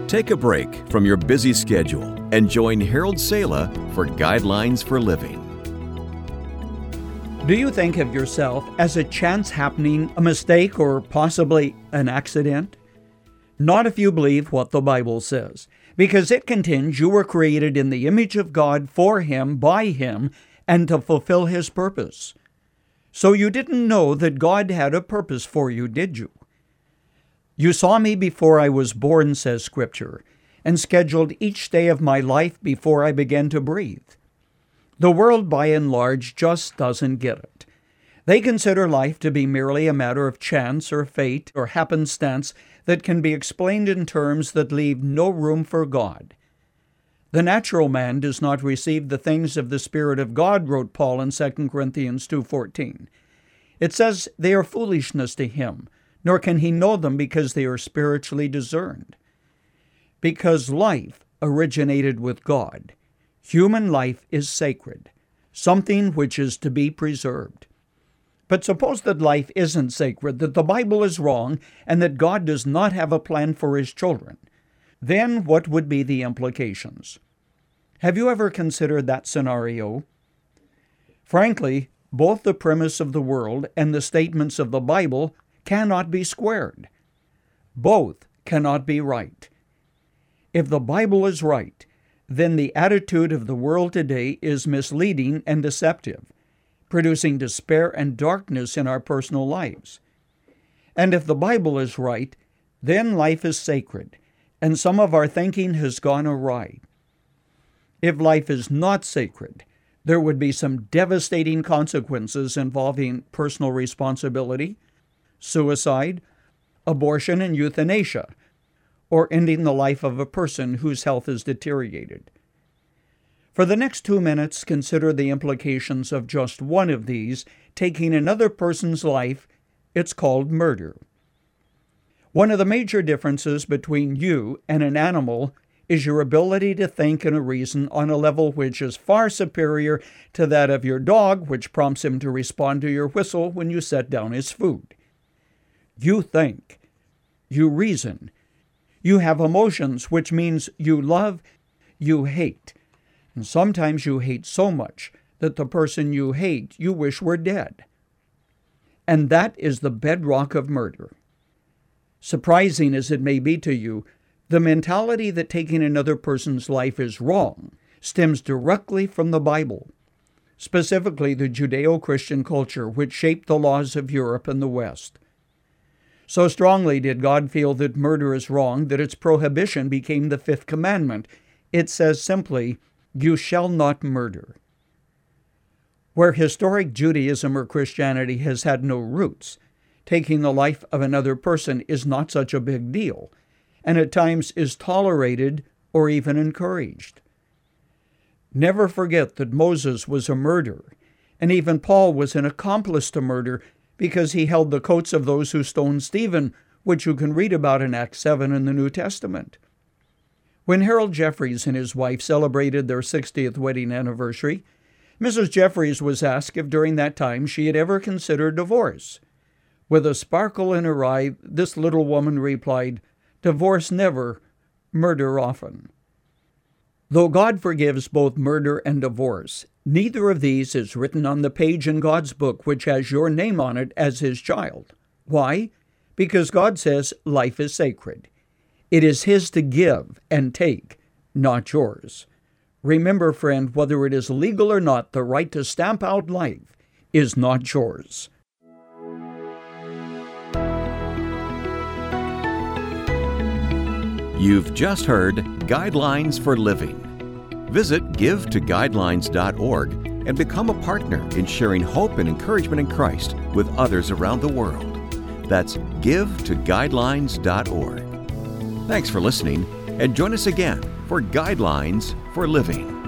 Take a break from your busy schedule and join Harold Sala for Guidelines for Living. Do you think of yourself as a chance happening, a mistake, or possibly an accident? Not if you believe what the Bible says, because it contends you were created in the image of God for Him, by Him, and to fulfill His purpose. So you didn't know that God had a purpose for you, did you? You saw me before I was born, says Scripture, and scheduled each day of my life before I began to breathe. The world, by and large, just doesn't get it. They consider life to be merely a matter of chance or fate or happenstance that can be explained in terms that leave no room for God. The natural man does not receive the things of the Spirit of God, wrote Paul in 2 Corinthians 2:14. It says they are foolishness to him, nor can he know them because they are spiritually discerned. Because life originated with God, human life is sacred, something which is to be preserved. But suppose that life isn't sacred, that the Bible is wrong, and that God does not have a plan for His children. Then what would be the implications? Have you ever considered that scenario? Frankly, both the premise of the world and the statements of the Bible cannot be squared. Both cannot be right. If the Bible is right, then the attitude of the world today is misleading and deceptive, producing despair and darkness in our personal lives. And if the Bible is right, then life is sacred, and some of our thinking has gone awry. If life is not sacred, there would be some devastating consequences involving personal responsibility, suicide, abortion, and euthanasia, or ending the life of a person whose health is deteriorated. For the next 2 minutes, consider the implications of just one of these, taking another person's life. It's called murder. One of the major differences between you and an animal is your ability to think and reason on a level which is far superior to that of your dog, which prompts him to respond to your whistle when you set down his food. You think. You reason. You have emotions, which means you love, you hate. And sometimes you hate so much that the person you hate you wish were dead. And that is the bedrock of murder. Surprising as it may be to you, the mentality that taking another person's life is wrong stems directly from the Bible, specifically the Judeo-Christian culture which shaped the laws of Europe and the West. So strongly did God feel that murder is wrong that its prohibition became the fifth commandment. It says simply, "You shall not murder." Where historic Judaism or Christianity has had no roots, taking the life of another person is not such a big deal, and at times is tolerated or even encouraged. Never forget that Moses was a murderer, and even Paul was an accomplice to murder because he held the coats of those who stoned Stephen, which you can read about in Acts 7 in the New Testament. When Harold Jeffries and his wife celebrated their 60th wedding anniversary, Mrs. Jeffries was asked if during that time she had ever considered divorce. With a sparkle in her eye, this little woman replied, "Divorce never, murder often." Though God forgives both murder and divorce, neither of these is written on the page in God's book which has your name on it as His child. Why? Because God says life is sacred. It is His to give and take, not yours. Remember, friend, whether it is legal or not, the right to stamp out life is not yours. You've just heard Guidelines for Living. Visit givetoguidelines.org and become a partner in sharing hope and encouragement in Christ with others around the world. That's givetoguidelines.org. Thanks for listening, and join us again for Guidelines for Living.